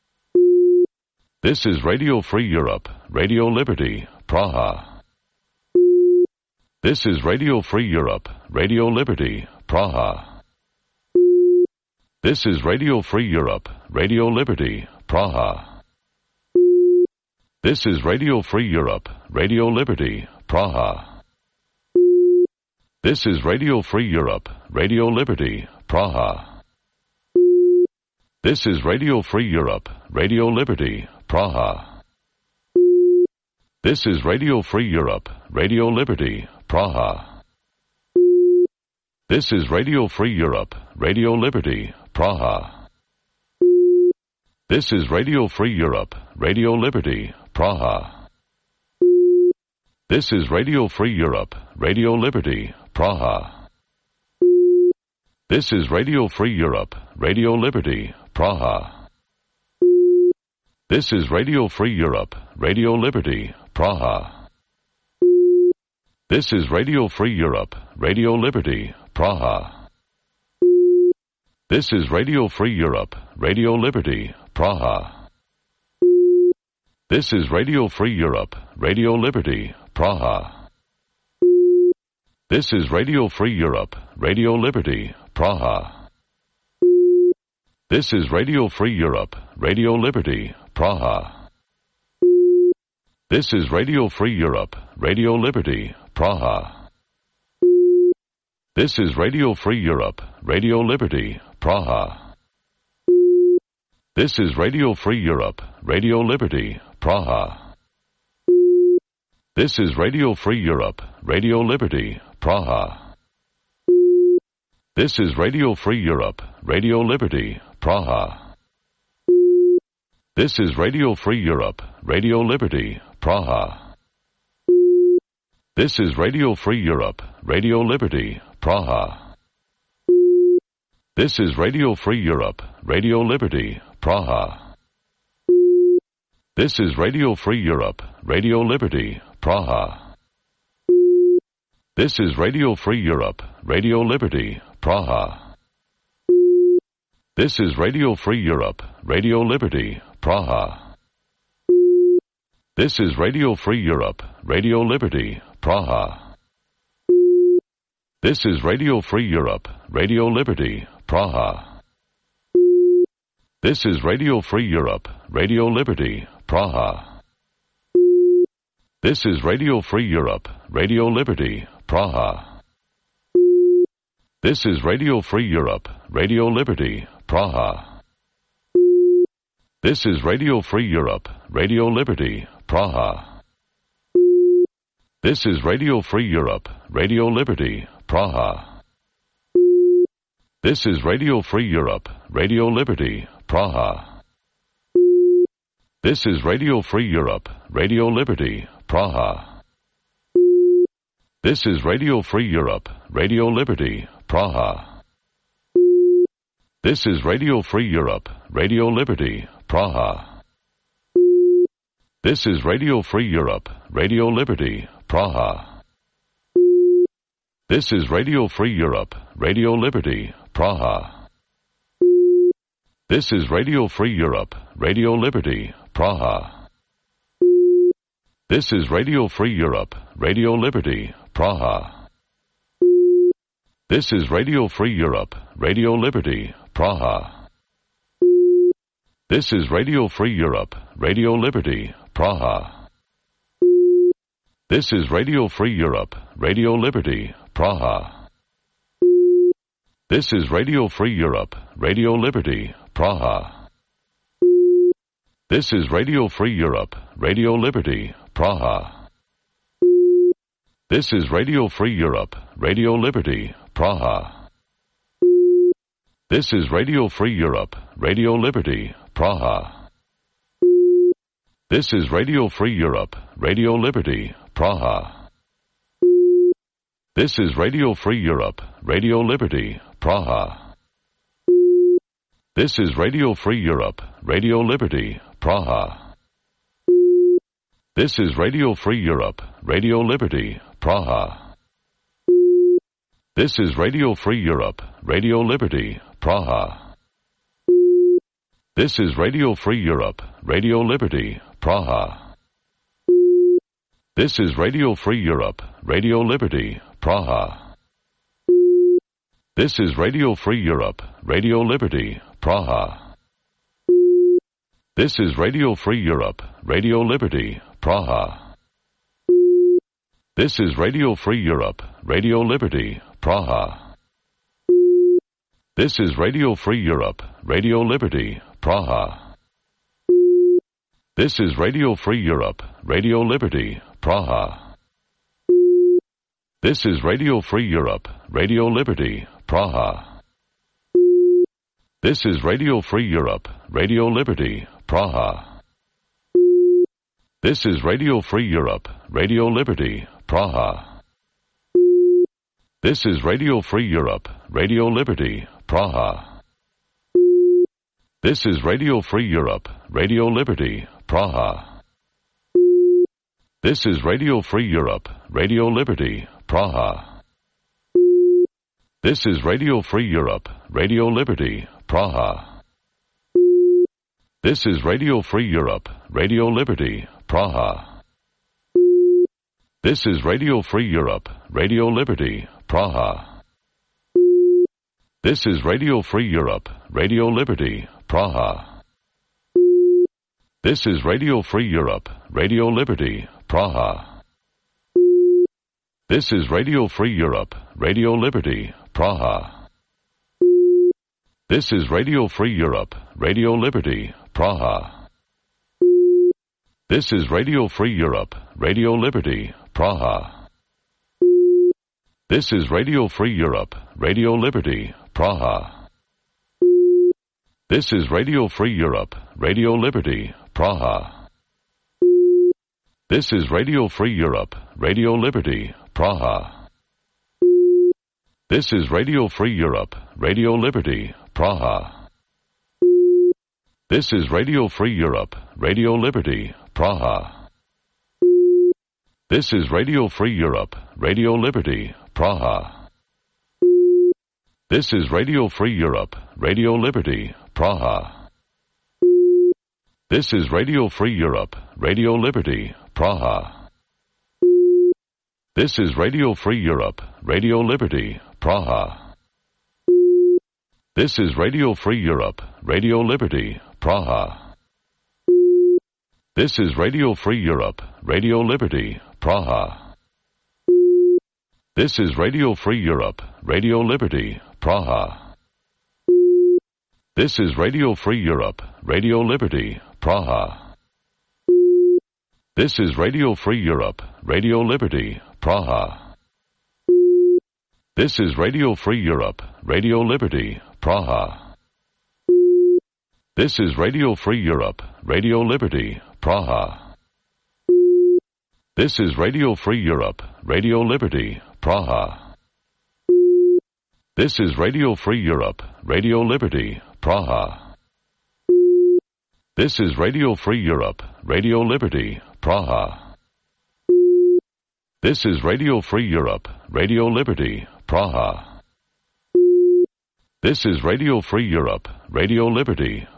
This is Radio Free Europe, Radio Liberty, Praha. This is Radio Free Europe, Radio Liberty, Praha. This is Radio Free Europe, Radio Liberty, Praha. This is Radio Free Europe, Radio Liberty, Praha. This is Radio Free Europe, Radio Liberty, Praha. This is Radio Free Europe, Radio Liberty, Praha. This is Radio Free Europe, Radio Liberty, Praha. This is Radio Free Europe, Radio Liberty, Praha. This is Radio Free Europe, Radio Liberty, Praha. This is Radio Free Europe, Radio Liberty, Praha. This is Radio Free Europe, Radio Liberty, Praha. This is Radio Free Europe, Radio Liberty, Praha. This is Radio Free Europe, Radio Liberty, Praha. This is Radio Free Europe, Radio Liberty, Praha. This is Radio Free Europe, Radio Liberty, Praha. This is Radio Free Europe, Radio Liberty, Praha. This is Radio Free Europe, Radio Liberty, Praha. This is Radio Free Europe, Radio Liberty, Praha. This is Radio Free Europe, Radio Liberty, Praha. This is Radio Free Europe, Radio Liberty, Praha. This is Radio Free Europe, Radio Liberty, Praha. This is Radio Free Europe, Radio Liberty, Praha. This is Radio Free Europe, Radio Liberty, Praha. This is Radio Free Europe, Radio Liberty, Praha. This is Radio Free Europe, Radio Liberty, Praha. This is Radio Free Europe, Radio Liberty, Praha. This is Radio Free Europe, Radio Liberty, Praha. This is Radio Free Europe, Radio Liberty, Praha. This is Radio Free Europe, Radio Liberty, Praha. This is Radio Free Europe, Radio Liberty, Praha. This is Radio Free Europe, Radio Liberty, Praha. This is Radio Free Europe, Radio Liberty, Praha. This is Radio Free Europe, Radio Liberty, Praha. This is Radio Free Europe, Radio Liberty, Praha. This is Radio Free Europe, Radio Liberty, Praha. This is Radio Free Europe, Radio Liberty, Praha. This is Radio Free Europe, Radio Liberty, Praha. This is Radio Free Europe, Radio Liberty, Praha. This is Radio Free Europe, Radio Liberty, Praha. This is Radio Free Europe, Radio Liberty, Praha. This is Radio Free Europe, Radio Liberty, Praha. This is Radio Free Europe, Radio Liberty, Praha. This is Radio Free Europe, Radio Liberty, Praha. This is Radio Free Europe, Radio Liberty, Praha. This is Radio Free Europe, Radio Liberty, Praha. This is Radio Free Europe, Radio Liberty, Praha. This is Radio Free Europe, Radio Liberty, Praha. This is Radio Free Europe, Radio Liberty, Praha. This is Radio Free Europe, Radio Liberty, Praha. This is Radio Free Europe, Radio Liberty, Praha. This is Radio Free Europe, Radio Liberty, Praha. This is Radio Free Europe, Radio Liberty, Praha. This is Radio Free Europe, Radio Liberty, Praha. This is Radio Free Europe, Radio Liberty, Praha. This is Radio Free Europe, Radio Liberty, Praha. This is Radio Free Europe, Radio Liberty, Praha. This is Radio Free Europe, Radio Liberty, Praha. This is Radio Free Europe, Radio Liberty, Praha. This is Radio Free Europe, Radio Liberty, Praha. This is Radio Free Europe, Radio Liberty, Praha. This is Radio Free Europe, Radio Liberty, Praha. This is Radio Free Europe, Radio Liberty, Praha. This is Radio Free Europe, Radio Liberty, Praha. This is Radio Free Europe, Radio Liberty, Praha. This is Radio Free Europe, Radio Liberty, Praha. This is Radio Free Europe, Radio Liberty, Praha. This is Radio Free Europe, Radio Liberty, Praha. This is Radio Free Europe, Radio Liberty, Praha. This is Radio Free Europe, Radio Liberty, Praha. This is Radio Free Europe, Radio Liberty, Praha. This is Radio Free Europe, Radio Liberty, Praha. This is Radio Free Europe, Radio Liberty, Praha. This is Radio Free Europe, Radio Liberty, Praha. This is Radio Free Europe, Radio Liberty, Praha. This is Radio Free Europe, Radio Liberty, Praha. This is Radio Free Europe, Radio Liberty, Praha. This is Radio Free Europe, Radio Liberty, Praha. This is Radio Free Europe, Radio Liberty, Praha. This is Radio Free Europe, Radio Liberty, Praha. This is Radio Free Europe, Radio Liberty, Praha. This is Radio Free Europe, Radio Liberty, Praha. This is Radio Free Europe, Radio Liberty, Praha. This is Radio Free Europe, Radio Liberty, Praha. This is Radio Free Europe, Radio Liberty, Praha. This is Radio Free Europe, Radio Liberty, Praha. This is Radio Free Europe, Radio Liberty, Praha. This is Radio Free Europe, Radio Liberty, Praha. This is Radio Free Europe, Radio Liberty, Praha. This is Radio Free Europe, Radio Liberty, Praha. This is Radio Free Europe, Radio Liberty, Praha. This is Radio Free Europe, Radio Liberty, Praha. This is Radio Free Europe, Radio Liberty, Praha. This is Radio Free Europe, Radio Liberty, Praha. This is Radio Free Europe, Radio Liberty, Praha. This is Radio Free Europe, Radio Liberty, Praha. This is Radio Free Europe, Radio Liberty, Praha. This is Radio Free Europe, Radio Liberty,